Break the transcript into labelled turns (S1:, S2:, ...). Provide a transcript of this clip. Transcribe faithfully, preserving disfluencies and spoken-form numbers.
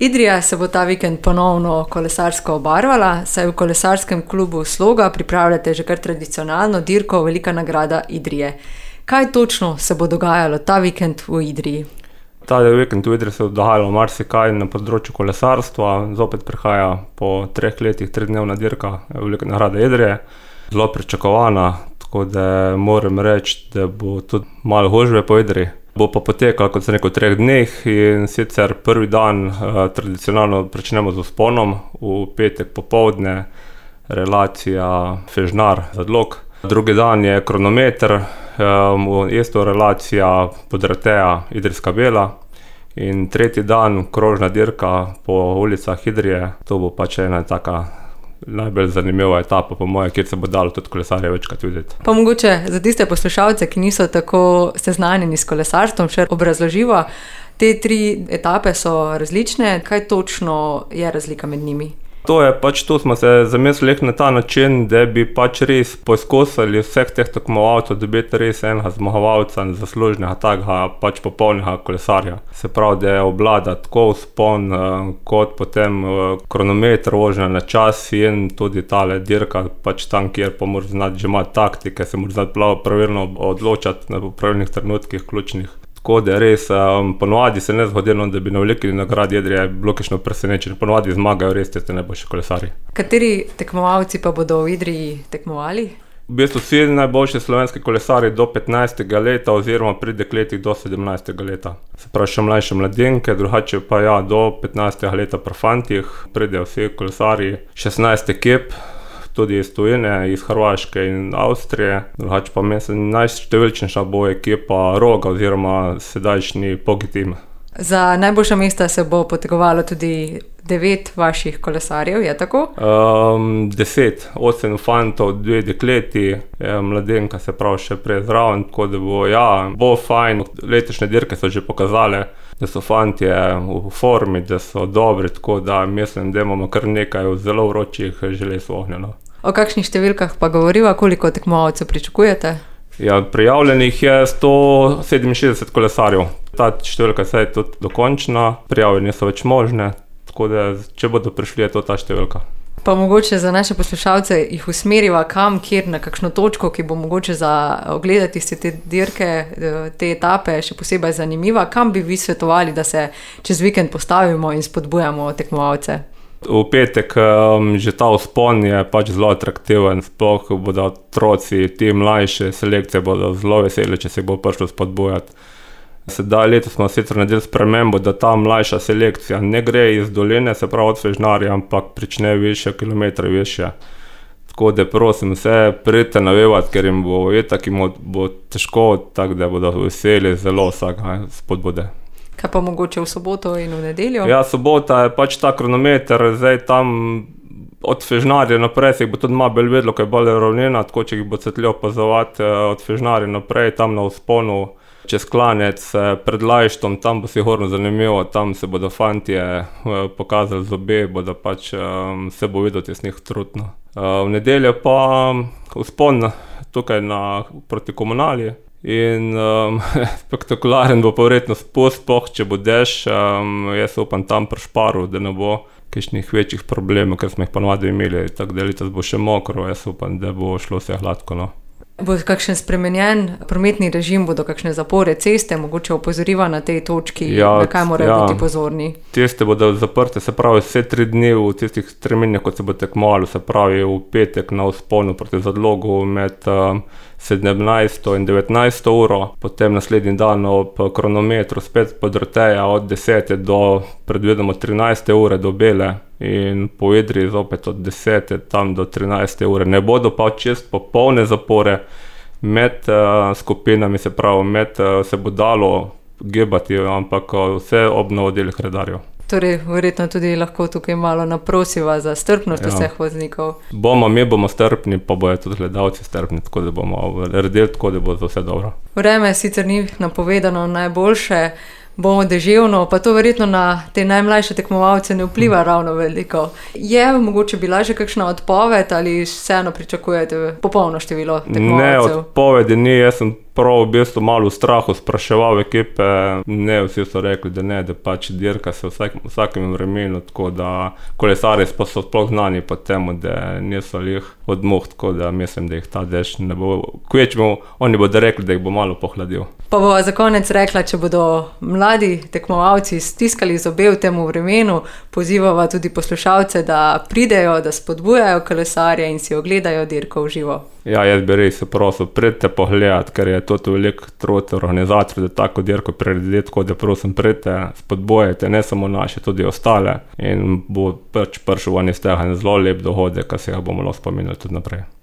S1: Idrija se bo ta vikend ponovno kolesarsko obarvala, saj v kolesarskem klubu Sloga pripravljate že kar tradicionalno dirko Velika nagrada Idrije. Kaj točno se bo dogajalo ta vikend v Idriji?
S2: Ta vikend v Idriji se bo dogajalo marsikaj na področju kolesarstva. Zopet prihaja po treh letih tridnevna dirka Velika nagrada Idrije. Zelo pričakovana, tako da moram reči, da bo tudi malo gužve po Idriji. Bo pa potekala, kot sem rekel, v treh dneh in sicer prvi dan eh, tradicionalno pričnemo z vzponom, v petek popoldne relacija Fežnar-Zadlog. Drugi dan je kronometer, eh, isto relacija Podreteja Idrijska Bela in tretji dan krožna dirka po ulicah Idrije. To bo pač ena taka najbolj zanimiva etapa po moje, kjer se bo dalo tudi kolesarje večkrat videti.
S1: Pa mogoče za tiste poslušalce, ki niso tako seznanjeni s kolesarstvom, še obrazloživa, te tri etape so različne. Kaj točno je razlika med njimi?
S2: To je pač, tu smo se zamislili na ta način, da bi pač res poizkusili vseh teh tekmovalcev, dobiti res enega zmagovalca, zaslužnega takega pač popolnega kolesarja. Se pravi, da je obvlada tako vzpon kot potem kronometer, vožnja na čas in tudi tale dirka, pač tam, kjer pa moraš znati že imati taktike, se moraš znati pravilno odločati na pravilnih trenutkih ključnih. Tako da res, um, ponovadi se ne zgodi, da bi na Veliki nagradi Idrije bilo kakšno presenečenje. Ponovadi zmagajo res tiste najboljši kolesarji.
S1: Kateri tekmovalci pa bodo v Idriji tekmovali?
S2: V bistvu vsi najboljši slovenski kolesarji do petnajstega leta oziroma pri dekletih do sedemnajstega leta. Se pravi, še mlajše mladenke, drugače pa ja, do petnajstega leta pri fantih pridejo vsi kolesarji, šestnajst ekip, tudi iz tujine, iz Hrvaške in Avstrije. Drugače pa mislim, najštevilčnejša bo ekipa Roga oziroma sedajšnji Pogi Team.
S1: Za najboljša mesta se bo potegovalo tudi devet vaših kolesarjev, je tako?
S2: Um, deset, osem fantov, dve dekleti, mladenka se pravi še prej zraven, tako da bo, ja, bo fajn. Letošnje dirke so že pokazale, da so fantje v formi, da so dobri, tako da mislim, da imamo kar nekaj zelo vročih želez v ognju.
S1: O kakšnih številkah pa govoriva, koliko tekmovalcev pričakujete?
S2: Ja, prijavljenih je sto sedeminšestdeset kolesarjev. Ta številka se je tudi dokončna, prijave niso več možne, tako da če bodo prišli, je to ta številka.
S1: Pa mogoče za naše poslušalce jih usmeriva kam, kjer, na kakšno točko, ki bo mogoče za ogledati si te dirke, te etape še posebej zanimiva. Kam bi vi svetovali, da se čez vikend postavimo in spodbujamo tekmovalce?
S2: V petek um, že ta vzpon je pač zelo atraktiven, sploh bodo otroci, ti mlajše selekcije bodo zelo veseli, če se bo prišlo spodbujati. Sedaj letos smo sicer naredili spremembo, da ta mlajša selekcija ne gre iz doline, se pravi od Fežnarja, ampak prične više, kilometre više. Tako da prosim vse, pridite navevati, ker jim bo itak, jim bo težko, tako da bodo veseli zelo vsega spodbude.
S1: Kaj pa mogoče v soboto in v nedeljo?
S2: Ja, sobota je pač ta kronometer, zdaj tam od Fežnarja naprej se jih bo tudi malo bolj vedelo, kaj je bolj ravnina, tako če jih bo cvetli opazovati od Fežnarja naprej, tam na vzponu, čez Klanec, pred Lajštom, tam bo sigurno zanimivo, tam se bodo fantje pokazali zobe, bodo pač se bo videti z njih trudno. V nedeljo pa vzpon tukaj na, proti Komunali. In um, spektakularen bo pa verjetno spust, spoh, če bo dež, um, jaz upam tam pri Šparu, da ne bo kakšnih večjih problemov, ker smo jih ponovadi imeli, tako da letos bo še mokro, jaz upam, da bo šlo vse hladko, no.
S1: Bo kakšen spremenjen prometni režim, bodo kakšne zapore ceste, mogoče opozoriva na tej točki, ja, na kaj morajo ja. biti pozorni? Ceste
S2: bodo zaprte, se pravi vse tri dni v tistih terminah, kot se bo tekmovalo, se pravi v petek na vzponu proti Zadlogu med um, sedemnajsto in devetnajsto uro, potem naslednji dan ob kronometru spet Podreteja od desete do predvidoma trinajste ure do Bele in po Idriji zopet od desete tam do trinajste ure. Ne bodo pa čist popolne zapore med uh, skupinami, se pravi, med uh, se bo dalo gibati, ampak uh, vse ob navodilih redarjev.
S1: Torej, verjetno tudi lahko tukaj malo naprosiva za strpnost ja. vseh voznikov.
S2: Bomo, mi bomo strpni, pa bojo tudi gledalci strpni, tako da bomo redili, tako da bo za vse dobro.
S1: Vreme sicer ni napovedano najboljše, bo deževno, pa to verjetno na te najmlajše tekmovalce ne vpliva hmm. ravno veliko. Je mogoče bila že kakšna odpoved ali vseeno pričakujete popolno število tekmovalcev?
S2: Ne, odpovedi ni, jaz sem prav v bistvu malo v strahu spraševal ekipe, ne, vsi so rekli, da ne, da pač dirka se v vsak, vsakem vremenu, tako da kolesarji pa so sploh znani po temu, da niso jih od muh, tako da mislim, da jih ta dež ne bo, kvečemo, oni bodo rekli, da jih bo malo pohladil.
S1: Pa bo za konec rekla, če bodo mladi tekmovalci stiskali zobe v temu vremenu, pozivava tudi poslušalce, da pridejo, da spodbujajo kolesarje in si ogledajo dirko v živo.
S2: Ja, jaz bi res prosil, pridite pogledati, ker je to veliko trud organizatorjev, da tako dirko prirediti, tako da prosim, pridite, spodbujajte, ne samo naše, tudi ostale in bo pač prišel ven iz tega zelo lep dohodek, ki se ga bomo lahko spominjali tudi naprej.